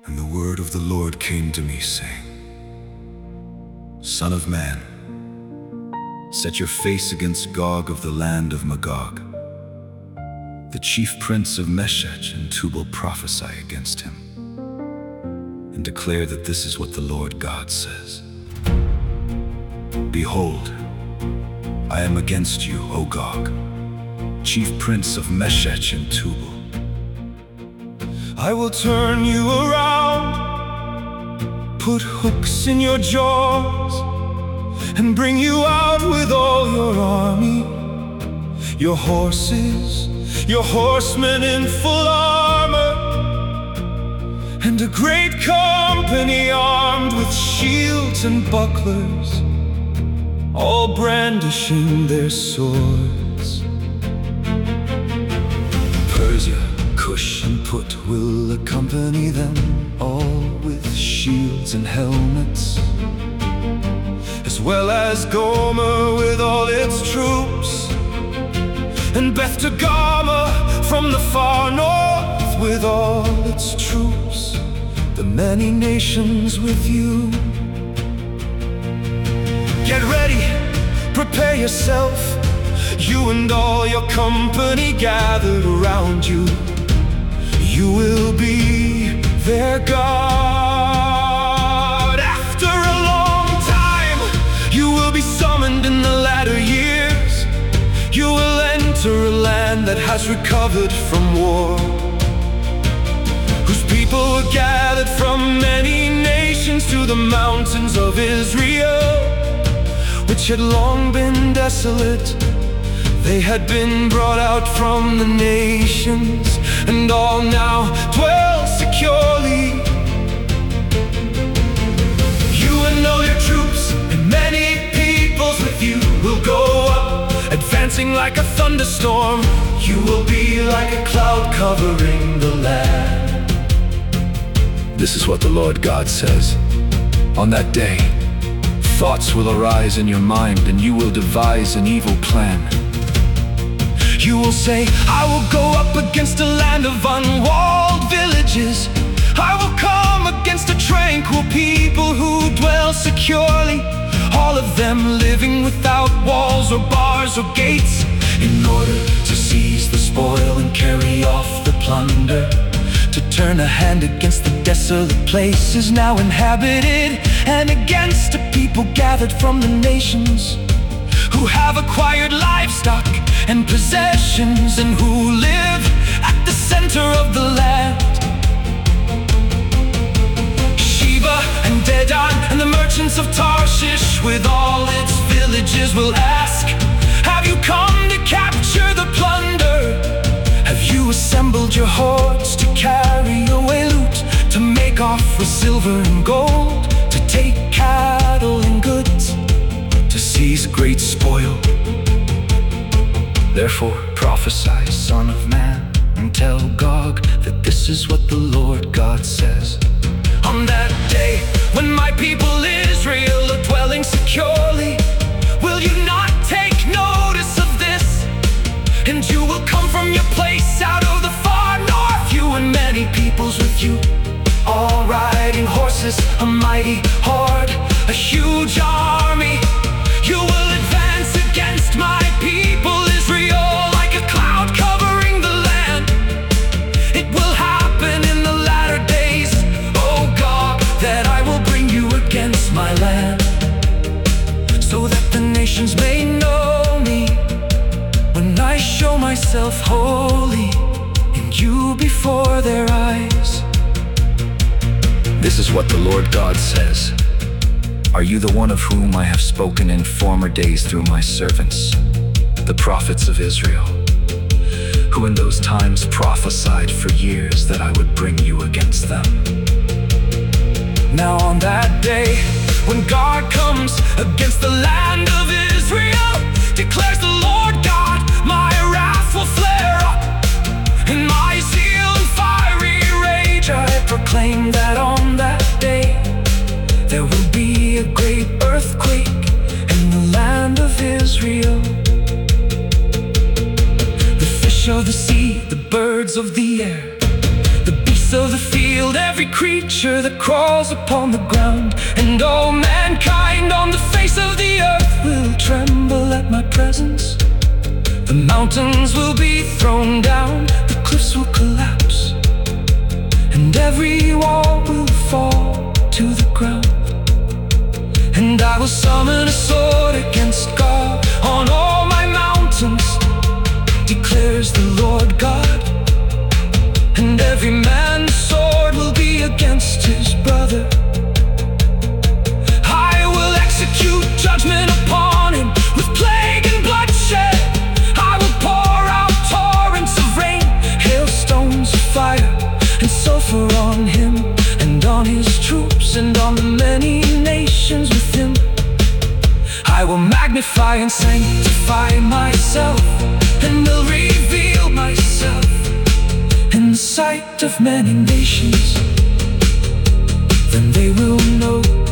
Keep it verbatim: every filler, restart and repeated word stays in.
And the word of the Lord came to me, saying, Son of man, set your face against Gog of the land of Magog. The chief prince of Meshech and Tubal prophesy against him, and declare that this is what the Lord God says. Behold, I am against you, O Gog, chief prince of Meshech and Tubal. I will turn you around, put hooks in your jaws, and bring you out with all your army, your horses, your horsemen in full armor, and a great company armed with shields and bucklers, all brandishing their swords. Persia, Cush, and Put will accompany them, all with shields and helmets, as well as Gomer with all its troops, and Beth Togarmah from the far north with all its troops, the many nations with you. Get ready, prepare yourself, you and all your company gathered around you. You will be their God. After a long time, you will be summoned in the latter years. You will enter a land that has recovered from war, whose people were gathered from many nations to the mountains of Israel, which had long been desolate. They had been brought out from the nations, and all now dwell securely. You and all your troops and many peoples with you will go up, advancing like a thunderstorm. You will be like a cloud covering the land. This is what the Lord God says. On that day, thoughts will arise in your mind, and you will devise an evil plan. You will say, I will go up against a land of unwalled villages. I will come against a tranquil people who dwell securely, all of them living without walls or bars or gates, in order to seize the spoil and carry off the plunder, to turn a hand against the desolate places now inhabited, and against a people gathered from the nations, who have acquired livestock and possessions, and who live at the center of the land. Sheba and Dedan and the merchants of Tarshish with all its villages will ask, have you come to capture the plunder? Have you assembled your hordes to carry away loot, to make off with silver and gold, to take cattle and goods, to seize great spoil? Therefore prophesy, Son of man, and tell Gog that this is what the Lord God says. On that day, when my people Israel are dwelling securely, will you not take notice of this? And you will come from your place out of the far north, you and many peoples with you, all riding horses, a mighty horde, a huge army. You will advance against my people Israel like a cloud covering the land. It will happen in the latter days, O God, that I will bring you against my land, so that the nations may know me, when I show myself holy in you before their eyes. This is what the Lord God says. Are you the one of whom I have spoken in former days through my servants, the prophets of Israel, who in those times prophesied for years that I would bring you against them? Now on that day, when God comes against the land of Israel, declares the Lord God, my wrath will flare up, and my zeal and fiery rage. I proclaim that on that day there will be a great earthquake in the land of Israel. The fish of the sea, the birds of the air, the beasts beast of the field, every creature that crawls upon the ground, and all mankind on the face of the earth will tremble at my presence. The mountains will be thrown down, the cliffs will collapse, and every wall will fall to the ground. And I will summon a sword against God on all my mountains, declares the Lord God. And every man's sword will be against his brother. I will execute judgment upon him with plague and bloodshed. I will pour out torrents of rain, hailstones of fire, and sulfur on him, and on his troops, and on the many nations with him. I will magnify and sanctify myself, and will reveal myself in the sight of many nations. Then they will know